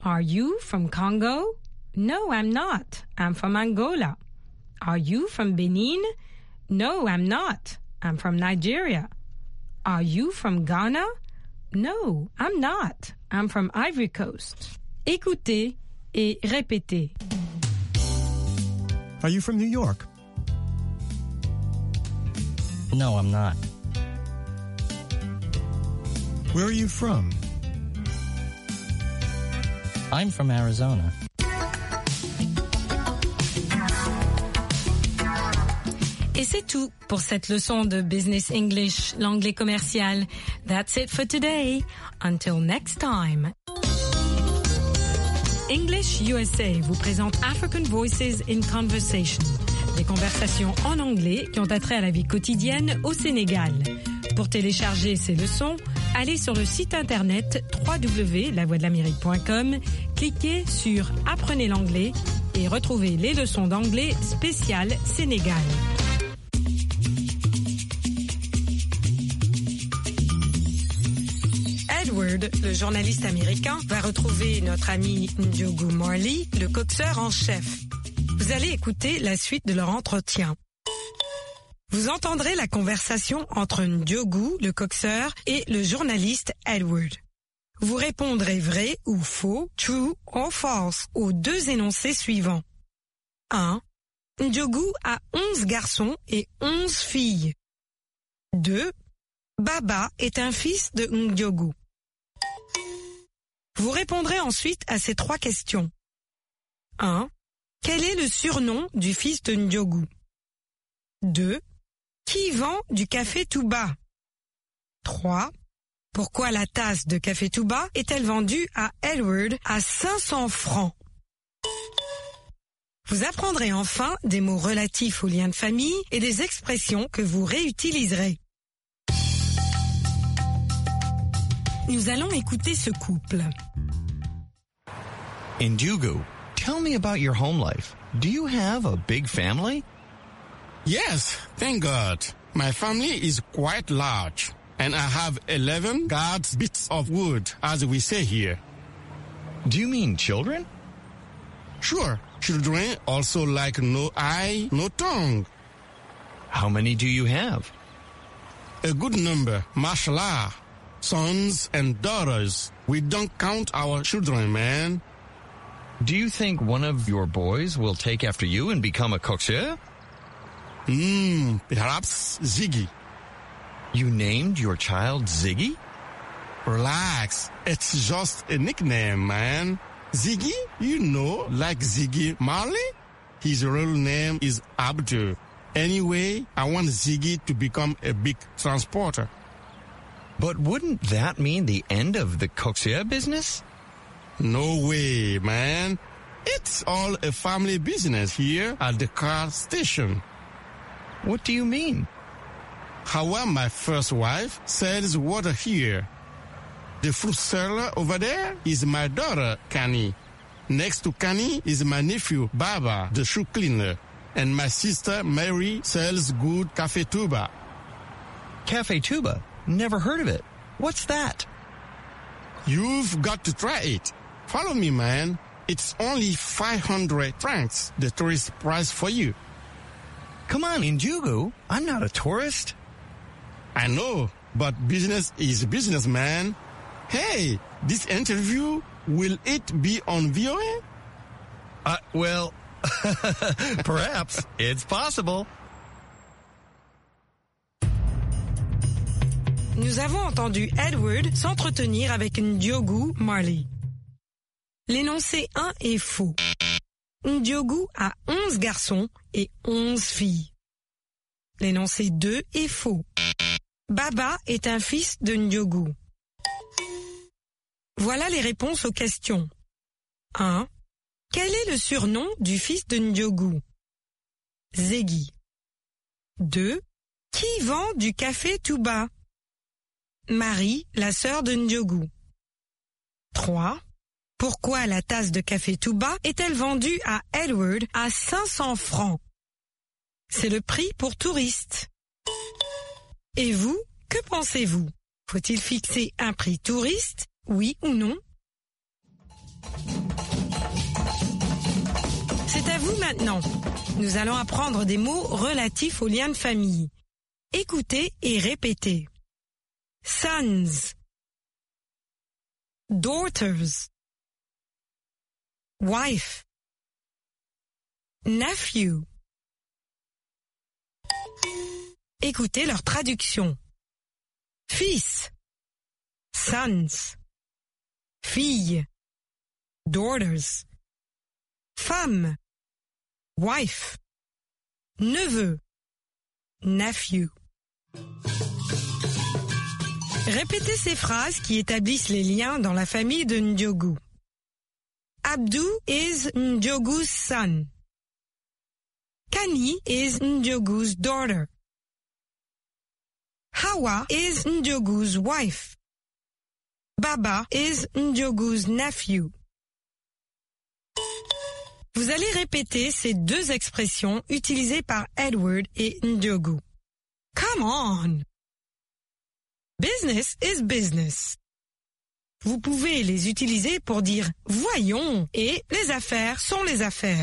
Are you from Congo? No, I'm not. I'm from Angola. Are you from Benin? No, I'm not. I'm from Nigeria. Are you from Ghana? No, I'm not. I'm from Ivory Coast. Écoutez et répétez. Are you from New York? No, I'm not. Where are you from? I'm from Arizona. Et c'est tout pour cette leçon de Business English, l'anglais commercial. That's it for today. Until next time. English USA vous présente African Voices in Conversation, des conversations en anglais qui ont attrait à la vie quotidienne au Sénégal. Pour télécharger ces leçons, allez sur le site internet www.lavoixdelamérique.com, cliquez sur Apprenez l'anglais et retrouvez les leçons d'anglais spéciales Sénégal. Edward, le journaliste américain, va retrouver notre ami Ndiogu Marley, le coxeur en chef. Vous allez écouter la suite de leur entretien. Vous entendrez la conversation entre Ndiogu, le coxeur, et le journaliste Edward. Vous répondrez vrai ou faux, true or false, aux deux énoncés suivants. 1. Ndiogu a 11 garçons et 11 filles. 2. Baba est un fils de Ndiogu. Vous répondrez ensuite à ces 3 questions. 1. Quel est le surnom du fils de Ndiogu? 2. Qui vend du café Touba? 3. Pourquoi la tasse de café Touba est-elle vendue à Edward à 500 francs? Vous apprendrez enfin des mots relatifs aux liens de famille et des expressions que vous réutiliserez. Nous allons écouter ce couple. Ndiogu, tell me about your home life. Do you have a big family? Yes, thank God. My family is quite large, and I have 11 guards bits of wood, as we say here. Do you mean children? Sure, children also like no eye, no tongue. How many do you have? A good number, mashallah. Sons and daughters. We don't count our children, man. Do you think one of your boys will take after you and become a coxeur? Perhaps Ziggy. You named your child Ziggy? Relax. It's just a nickname, man. Ziggy, you know, like Ziggy Marley? His real name is Abdul. Anyway, I want Ziggy to become a big transporter. But wouldn't that mean the end of the coxeur business? No way, man. It's all a family business here at the car station. What do you mean? Hawa, my first wife, sells water here. The fruit seller over there is my daughter, Kani. Next to Kani is my nephew, Baba, the shoe cleaner. And my sister, Mary, sells good Café Touba. Café Touba? Never heard of it. What's that? You've got to try it. Follow me, man. It's only 500 francs, the tourist price for you. Come on, Ndiogu. I'm not a tourist. I know, but business is business, man. Hey, this interview, will it be on VOA? Well, perhaps. It's possible. Nous avons entendu Edward s'entretenir avec Ndiogu Marley. L'énoncé 1 est faux. Ndiogu a 11 garçons et 11 filles. L'énoncé 2 est faux. Baba est un fils de Ndiogu. Voilà les réponses aux questions. 1. Quel est le surnom du fils de Ndiogu? Ziggy. 2. Qui vend du café Touba? Marie, la sœur de Ndiogu. 3. Pourquoi la tasse de café Touba est-elle vendue à Edward à 500 francs? C'est le prix pour touristes. Et vous, que pensez-vous? Faut-il fixer un prix touriste, oui ou non? C'est à vous maintenant. Nous allons apprendre des mots relatifs aux liens de famille. Écoutez et répétez. Sons, daughters, wife, nephew. Écoutez leur traduction. Fils, sons, fille, daughters, femme, wife, neveu, nephew. Répétez ces phrases qui établissent les liens dans la famille de Ndiogu. Abdou is Ndiogu's son. Kani is Ndiogu's daughter. Hawa is Ndiogu's wife. Baba is Ndiogu's nephew. Vous allez répéter ces deux expressions utilisées par Edward et Ndiogu. Come on! Business is business. Vous pouvez les utiliser pour dire « voyons » et « les affaires sont les affaires ».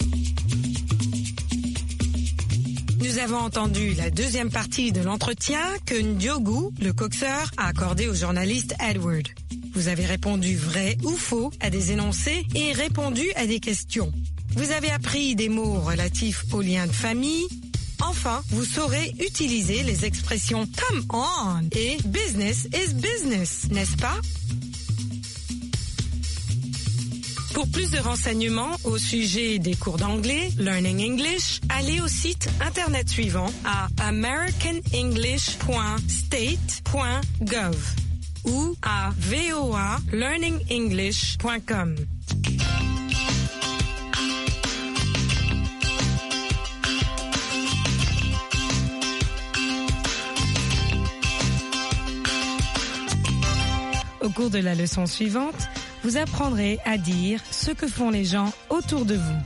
Nous avons entendu la deuxième partie de l'entretien que Ndiogu, le coxeur, a accordé au journaliste Edward. Vous avez répondu vrai ou faux à des énoncés et répondu à des questions. Vous avez appris des mots relatifs aux liens de famille. Enfin, vous saurez utiliser les expressions « come on » et « business is business », n'est-ce pas? Pour plus de renseignements au sujet des cours d'anglais, Learning English, allez au site internet suivant à americanenglish.state.gov ou à voalearningenglish.com. Au cours de la leçon suivante, vous apprendrez à dire ce que font les gens autour de vous.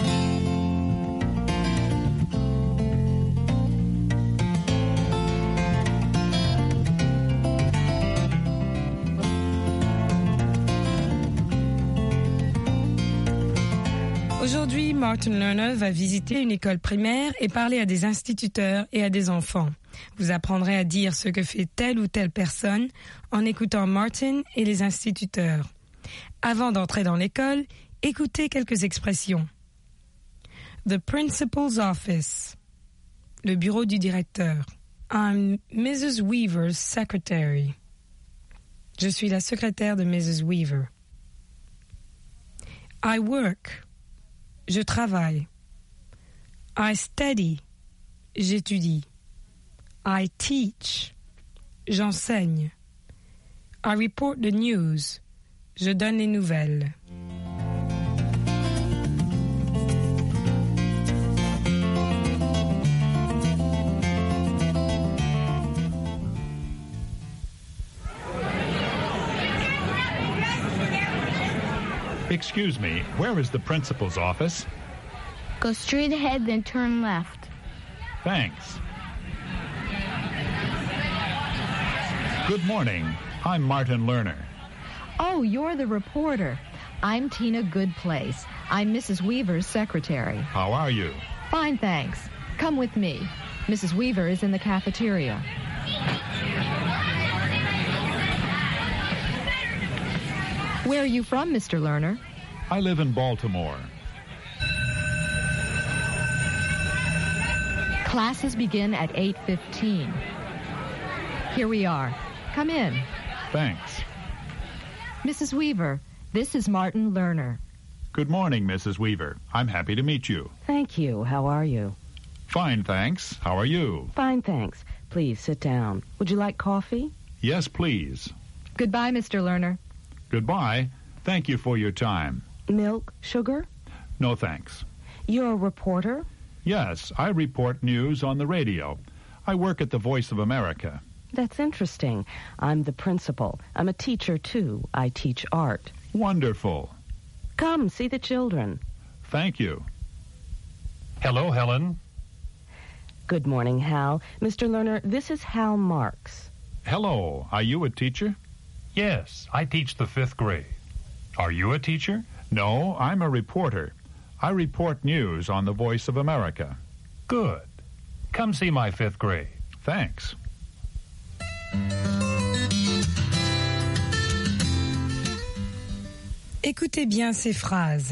Aujourd'hui, Martin Lerner va visiter une école primaire et parler à des instituteurs et à des enfants. Vous apprendrez à dire ce que fait telle ou telle personne en écoutant Martin et les instituteurs. Avant d'entrer dans l'école, écoutez quelques expressions. The principal's office. Le bureau du directeur. I'm Mrs. Weaver's secretary. Je suis la secrétaire de Mrs. Weaver. I work. Je travaille. I study. J'étudie. I teach. J'enseigne. I report the news. Je donne les nouvelles. Excuse me, where is the principal's office? Go straight ahead, then turn left. Thanks. Good morning. I'm Martin Lerner. Oh, you're the reporter. I'm Tina Goodplace. I'm Mrs. Weaver's secretary. How are you? Fine, thanks. Come with me. Mrs. Weaver is in the cafeteria. Where are you from, Mr. Lerner? I live in Baltimore. Classes begin at 8:15. Here we are. Come in. Thanks. Mrs. Weaver, this is Martin Lerner. Good morning, Mrs. Weaver. I'm happy to meet you. Thank you. How are you? Fine, thanks. How are you? Fine, thanks. Please sit down. Would you like coffee? Yes, please. Goodbye, Mr. Lerner. Goodbye. Thank you for your time. Milk, sugar? No, thanks. You're a reporter? Yes, I report news on the radio. I work at the Voice of America. That's interesting. I'm the principal. I'm a teacher, too. I teach art. Wonderful. Come, see the children. Thank you. Hello, Helen. Good morning, Hal. Mr. Lerner, this is Hal Marks. Hello. Are you a teacher? Yes, I teach the 5th grade. Are you a teacher? No, I'm a reporter. I report news on the Voice of America. Good. Come see my 5th grade. Thanks. Écoutez bien ces phrases.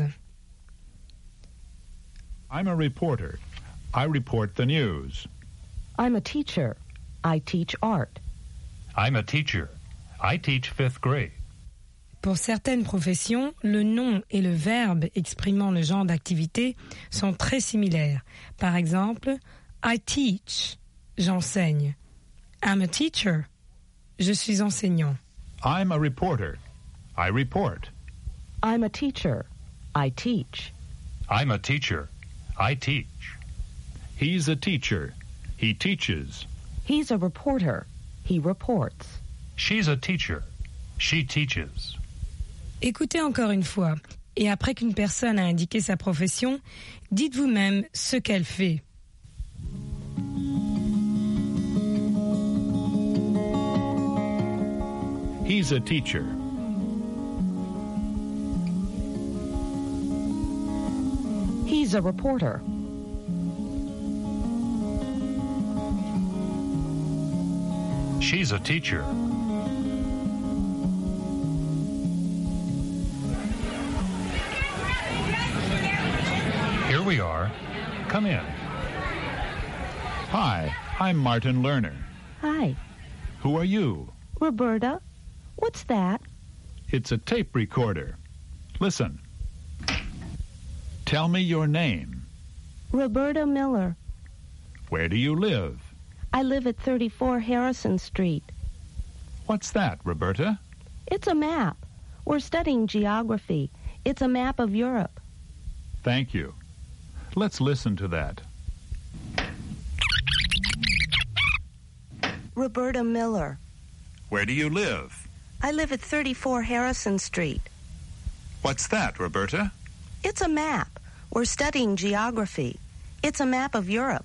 I'm a reporter. I report the news. I'm a teacher. I teach art. I'm a teacher. I teach 5th grade. Pour certaines professions, le nom et le verbe exprimant le genre d'activité sont très similaires. Par exemple, I teach, j'enseigne. I'm a teacher, je suis enseignant. I'm a reporter. I report. I'm a teacher. I teach. I'm a teacher. I teach. He's a teacher. He teaches. He's a reporter. He reports. She's a teacher. She teaches. Écoutez encore une fois, et après qu'une personne a indiqué sa profession, dites vous-même ce qu'elle fait. He's a teacher. He's a reporter. She's a teacher. Here we are. Come in. Hi, I'm Martin Lerner. Hi. Who are you? Roberta. What's that? It's a tape recorder. Listen. Tell me your name. Roberta Miller. Where do you live? I live at 34 Harrison Street. What's that, Roberta? It's a map. We're studying geography. It's a map of Europe. Thank you. Let's listen to that. Roberta Miller. Where do you live? I live at 34 Harrison Street. What's that, Roberta? It's a map. We're studying geography. It's a map of Europe.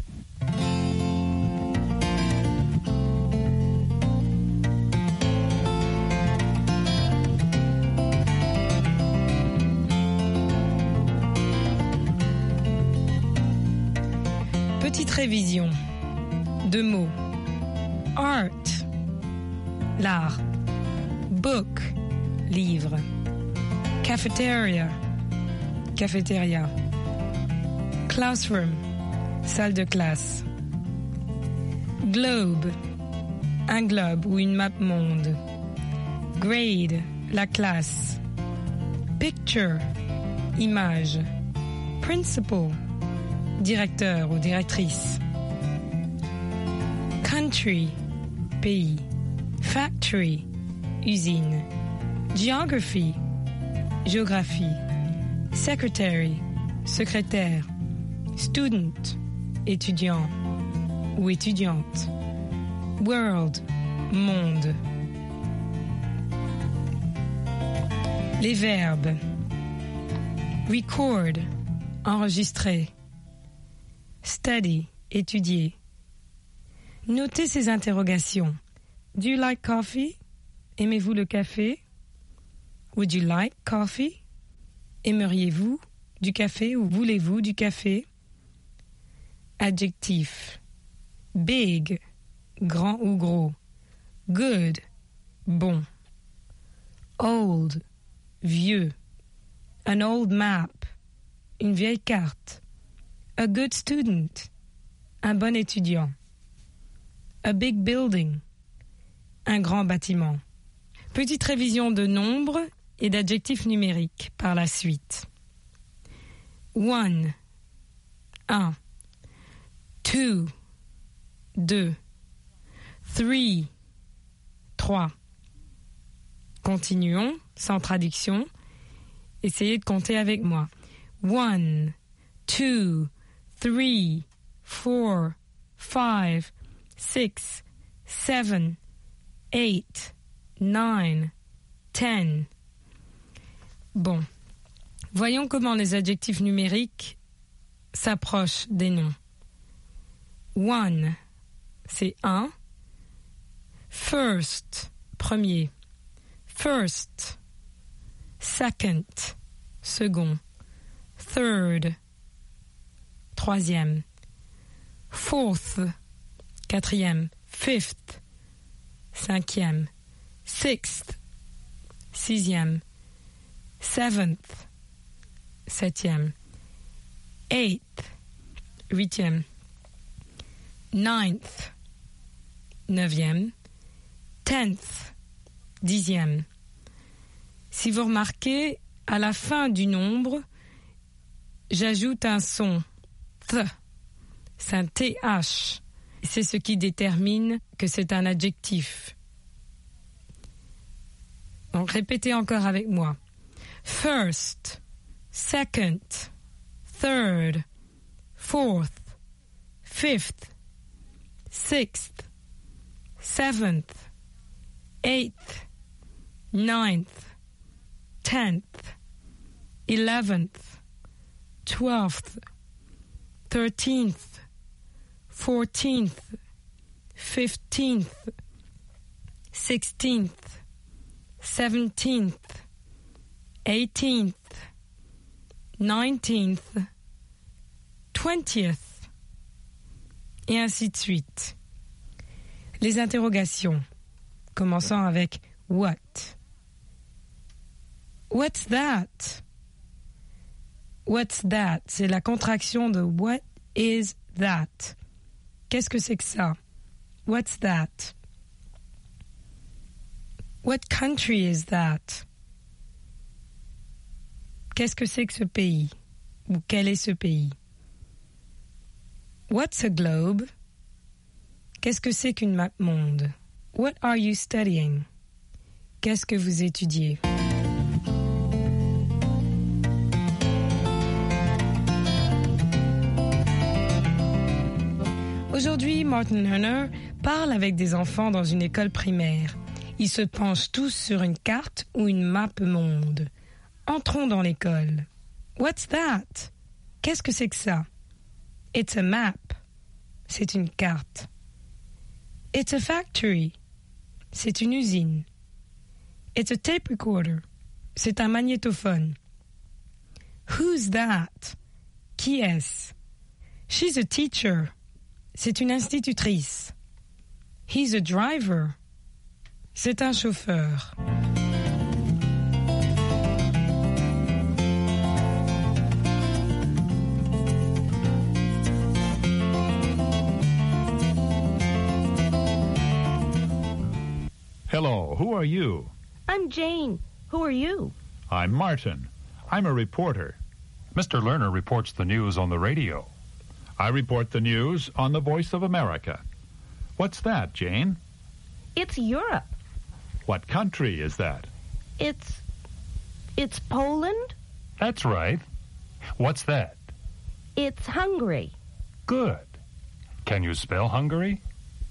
Petite révision. 2 mots. Art, l'art. Book, livre. Cafeteria, cafétéria. Classroom, salle de classe. Globe, un globe ou une map monde. Grade, la classe. Picture, image. Principal, directeur ou directrice. Country, pays. Factory, usine. Geography, géographie. Secretary, secrétaire. Student, étudiant ou étudiante. World, monde. Les verbes. Record, enregistrer. Study, étudier. Notez ces interrogations. Do you like coffee? Aimez-vous le café? Would you like coffee? Aimeriez-vous du café ou voulez-vous du café? Adjectif. Big, grand ou gros. Good, bon. Old, vieux. An old map, une vieille carte. A good student, un bon étudiant. A big building, un grand bâtiment. Petite révision de nombres et d'adjectifs numériques par la suite. 1, 1. 2, 2. 3, 3. Continuons, sans traduction. Essayez de compter avec moi. 1, 2, 3, 4, 5, 6, 7, 8, 9, 10. Bon. Voyons comment les adjectifs numériques s'approchent des noms. 1, c'est 1. First, premier. First. second, second, third, troisième, fourth, quatrième, fifth, cinquième, sixth, sixième, seventh, septième, eighth, huitième, ninth, neuvième, tenth, dixième. Si vous remarquez, à la fin du nombre, j'ajoute un son th. C'est un TH. C'est ce qui détermine que c'est un adjectif. Donc répétez encore avec moi. First, second, third, fourth, fifth, sixth, seventh, eighth, ninth, 10th, 11th, 12th, 13th, 14th, 15th, 16th, 17th, 18th, 19th, 20th, et ainsi de suite. Les interrogations, commençant avec what. What's that? What's that? C'est la contraction de what is that? Qu'est-ce que c'est que ça? What's that? What country is that? Qu'est-ce que c'est que ce pays? Ou quel est ce pays? What's a globe? Qu'est-ce que c'est qu'une map monde? What are you studying? Qu'est-ce que vous étudiez? Aujourd'hui, Martin Hunter parle avec des enfants dans une école primaire. Ils se penchent tous sur une carte ou une map monde. Entrons dans l'école. What's that? Qu'est-ce que c'est que ça? It's a map. C'est une carte. It's a factory. C'est une usine. It's a tape recorder. C'est un magnétophone. Who's that? Qui est-ce? She's a teacher. C'est une institutrice. He's a driver. C'est un chauffeur. Hello, who are you? I'm Jane. Who are you? I'm Martin. I'm a reporter. Mr. Lerner reports the news on the radio. I report the news on the Voice of America. What's that, Jane? It's Europe. What country is that? It's Poland. That's right. What's that? It's Hungary. Good. Can you spell Hungary?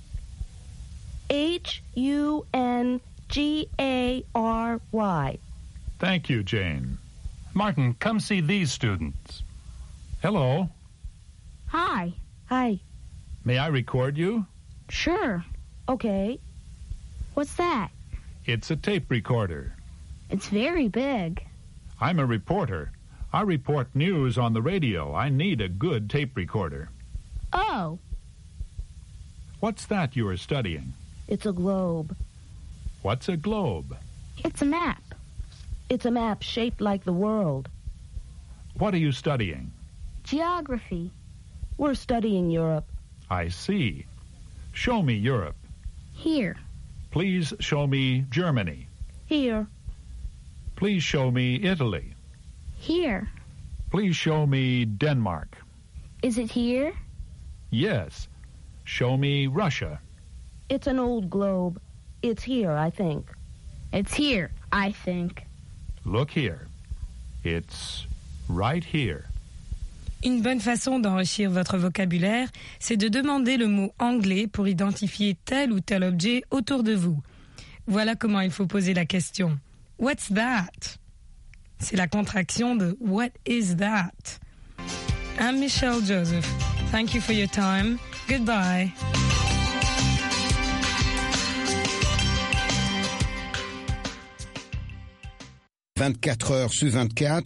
H-U-N-G-A-R-Y. Thank you, Jane. Martin, come see these students. Hello. Hi. Hi. May I record you? Sure. Okay. What's that? It's a tape recorder. It's very big. I'm a reporter. I report news on the radio. I need a good tape recorder. Oh. What's that you are studying? It's a globe. What's a globe? It's a map. It's a map shaped like the world. What are you studying? Geography. We're studying Europe. I see. Show me Europe. Here. Please show me Germany. Here. Please show me Italy. Here. Please show me Denmark. Is it here? Yes. Show me Russia. It's an old globe. It's here, I think. It's here, I think. Look here. It's right here. Une bonne façon d'enrichir votre vocabulaire, c'est de demander le mot anglais pour identifier tel ou tel objet autour de vous. Voilà comment il faut poser la question. What's that? C'est la contraction de What is that? I'm Michelle Joseph. Thank you for your time. Goodbye. 24 heures sur 24,